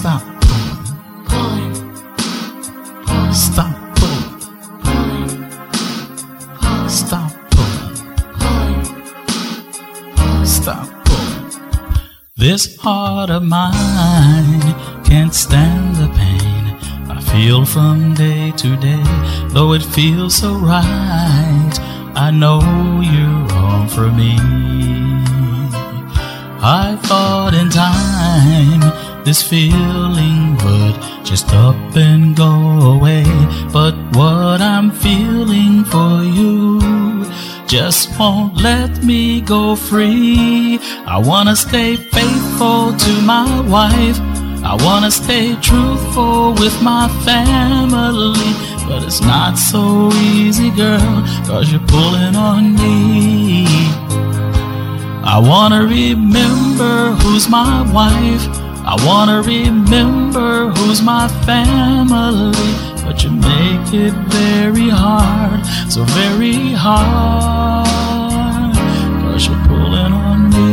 Stop pulling. Stop pulling. Stop pulling. Stop pulling. This heart of mine can't stand the pain I feel from day to day. Though it feels so right, I know you're all for me. I thought in time this feeling would just up and go away, but what I'm feeling for you just won't let me go free. I wanna stay faithful to my wife, I wanna stay truthful with my family, but it's not so easy, girl, 'cause you're pulling on me. I wanna remember who's my wife, I wanna remember who's my family, but you make it very hard, so very hard, 'cause you're pulling on me.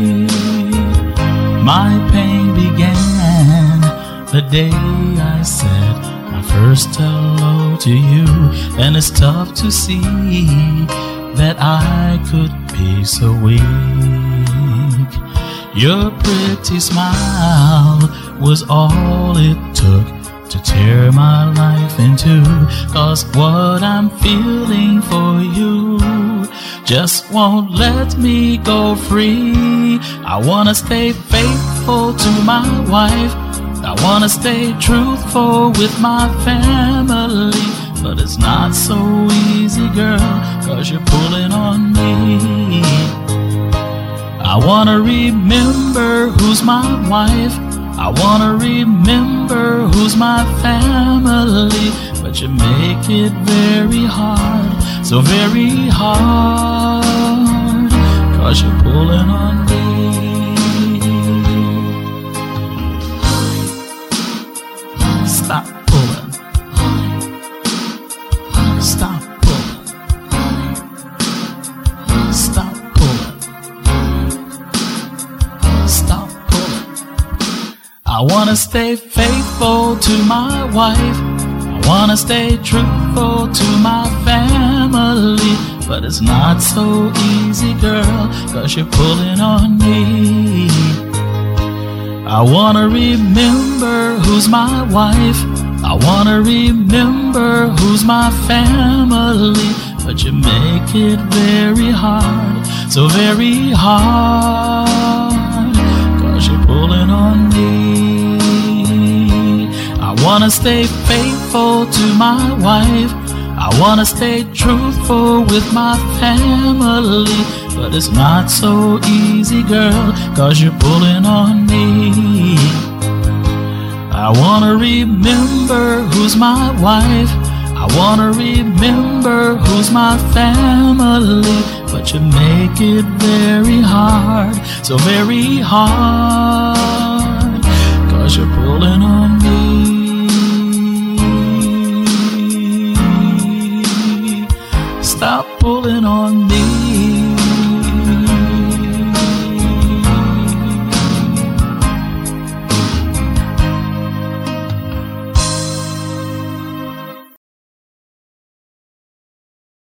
My pain began the day I said my first hello to you, and it's tough to see that I could be so weak. Your pretty smile was all it took to tear my life in two, 'cause what I'm feeling for you just won't let me go free. I wanna stay faithful to my wife, I wanna stay truthful with my family, but it's not so easy, girl, 'cause you're pulling on me. I wanna remember who's my wife, I wanna remember who's my family, but you make it very hard, so very hard, 'cause you're pulling on me. Stop pulling. Stop pulling. Stop pulling. Stop pulling. I wanna stay faithful to my wife, I wanna stay truthful to my family, but it's not so easy, girl, 'cause you're pulling on me. I wanna remember who's my wife, I wanna remember who's my family, but you make it very hard, so very hard, 'cause you're pulling on me. I wanna stay faithful to my wife, I wanna stay truthful with my family, but it's not so easy, girl, 'cause you're pulling on me. I wanna remember who's my wife, I wanna remember who's my family, but you make it very hard, so very hard, 'cause you're pulling on me. Stop pulling on me.